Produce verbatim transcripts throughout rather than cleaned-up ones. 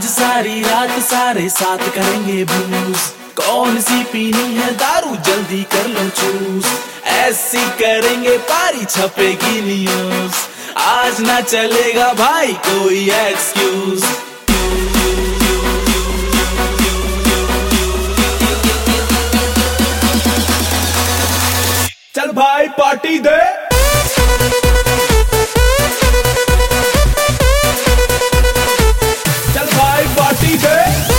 आज सारी रात सारे साथ करेंगे बूज। कौन सी पीनी है दारू जल्दी कर लो चूज। ऐसी करेंगे पारी छपेगी न्यूज। आज ना चलेगा भाई कोई एक्सक्यूज। चल भाई पार्टी दे। चल भाई पार्टी दे।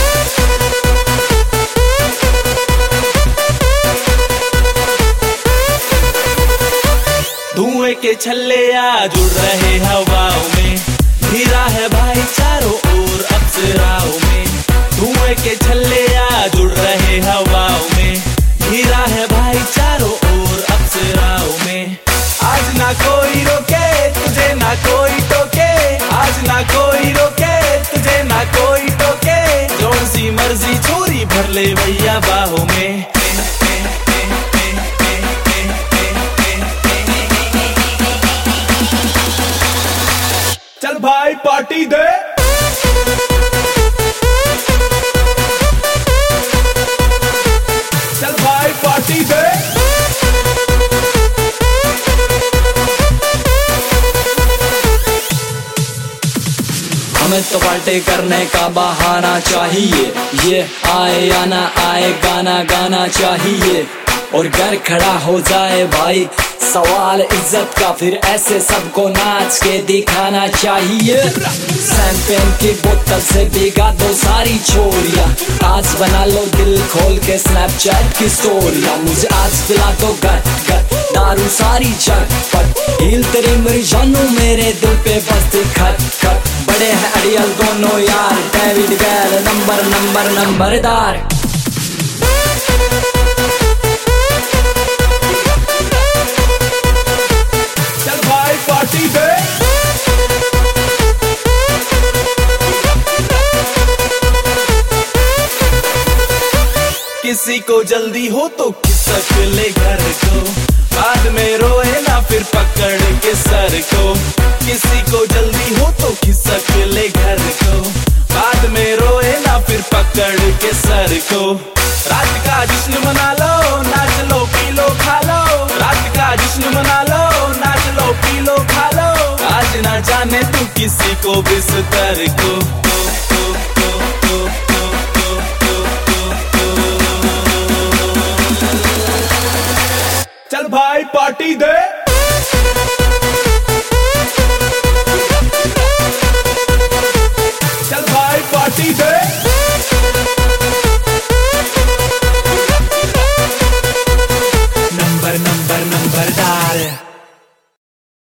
धुएं के छल्ले आज उड़ रहे हवाओं में। घिरा है भाई चारों ओर अप्सराओं में। धुएं के छल्ले आज उड़ रहे हवाओं में। घिरा है भाई चारों ओर अप्सराओं में। आज ना कोई रोके तुझे ना कोई टोके। आज ना कोई रोके तुझे ना कोई टोके। जोन सी मर्जी छोरी भर ले भैया बाहों में। चल भाई पार्टी दे। चल भाई पार्टी दे। हमें तो पार्टी करने का बहाना चाहिए। ये आए या ना आए गाना गाना चाहिए। और घर खड़ा हो जाए भाई सवाल इज्जत का, फिर ऐसे सबको नाच के दिखाना चाहिए। शैंपेन की बोतल से भिगा दो सारी छोरियां। आज बना लो दिल खोल के स्नैपचैट की स्टोरियां। मुझे आज पिला दो गट गट दारू सारी चटपट। हील तेरी मेरी जानू मेरे दिल पे बसती खट खट। बड़े हैं अड़ियल दोनों यार, डेविड गैल नंबर नंबर नंबरदार। पार्टी दे। किसी को जल्दी हो तो खिसक ले घर को। बाद में रोए ना फिर पकड़ के सर को। किसी को जल्दी हो तो खिसक ले घर को। बाद में रोए ना फिर पकड़ के सर को। रात का जश्न मना लो नाच लो पी लो खा लो। रात का जश्न मना लो नाच लो पी लो खा लो। आज ना जाने तू किसी को बिस्तर को। चल भाई पार्टी दे। चल भाई पार्टी दे।